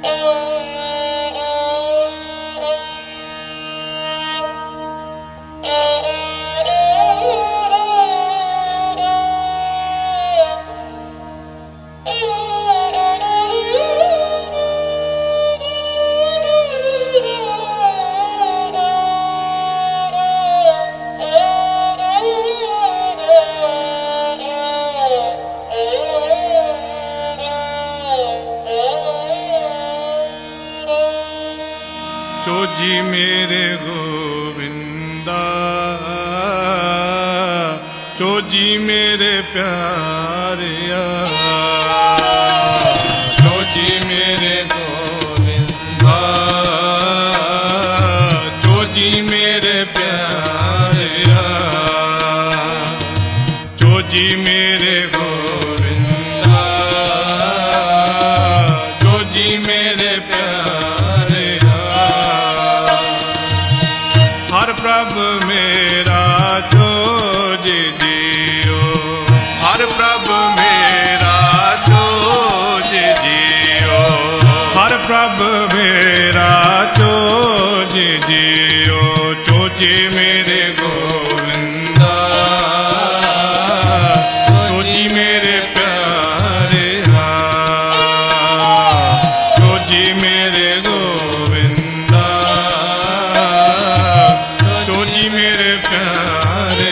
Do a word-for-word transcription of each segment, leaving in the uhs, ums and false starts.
जी मेरे गोविंदा, तो जी मेरे प्यारिया, तो जी मेरे गोविंदा, तो जी मेरे प्यारिया, तो जी मेरे गोविंदा, तो जी मेरे प्यारिया। हर प्रभु मेरा जो जी जियो, हर प्रभु मेरा जो जी जियो, हर प्रभु मेरा जो जी जियो, जो जी मेरे गोविंदा, जो जी मेरे प्यारे, जो जी मेरे गोविंदा, तो जी मेरे प्यारे।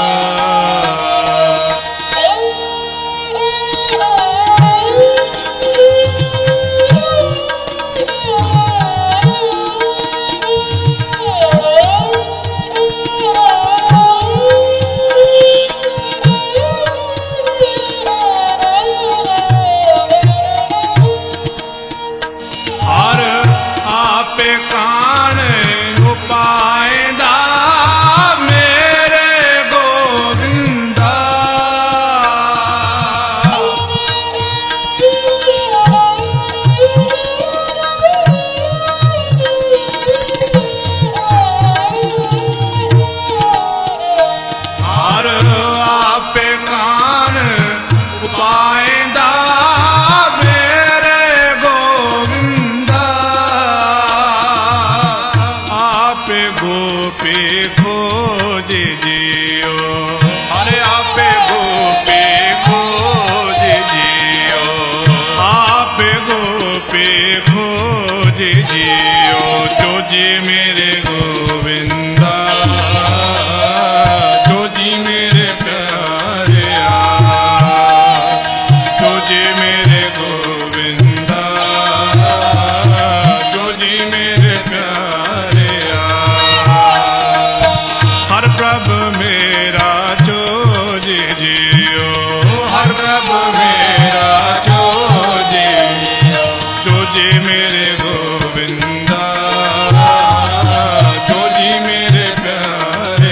हर आपे कान उपायदा मेरे गोविंदा, हर आपे कान उपायदा गोपी खोज जियो, अरे आपे गोपी खोज जियो, आपे गोपी खोज जियो, तो जी मेरे गोविंदा, तो जी मेरे प्यारे, तो जी मेरे गोविंदा, तो जी मेरे प्यारे। हर प्रभु मेरा जो जी जियो, हर प्रभु मेरा जो जियो, जो जी मेरे गोविंदा, जो जी मेरे प्यारे।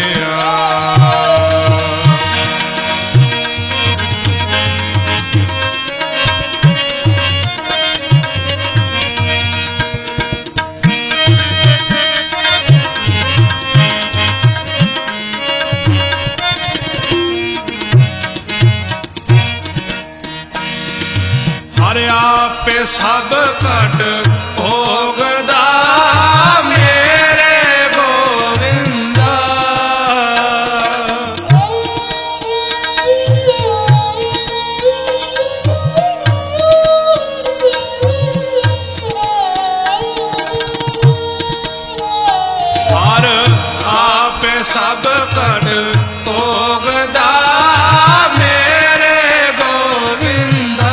हर आपे सब कट भोगदा मेरे गोविंदा, हर आपे सब कट भोगदा मेरे गोविंदा,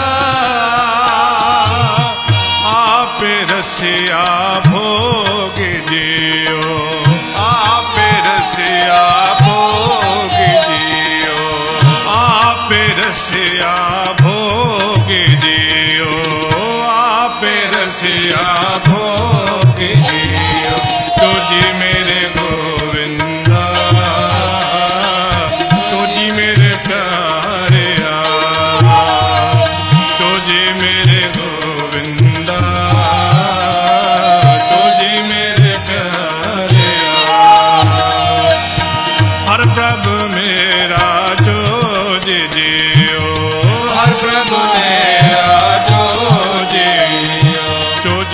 आपे रसिया भोग जियो, आपे रसिया भोग जियो, आपे रसिया भोग जियो, आपे रसिया भोग जियो, तो जी मेरे गोविंदा, तो जी मेरे प्यारे, तो जी मेरे गोविंदा, तो जी मेरे प्यारे। हर प्रभु मेरा जो जी जियो, हर प्रभु मेरा जो जियो, तो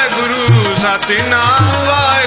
ਵਾਹਿਗੁਰੂ ਸਤਿਨਾਮ ਵਾਹਿਗੁਰੂ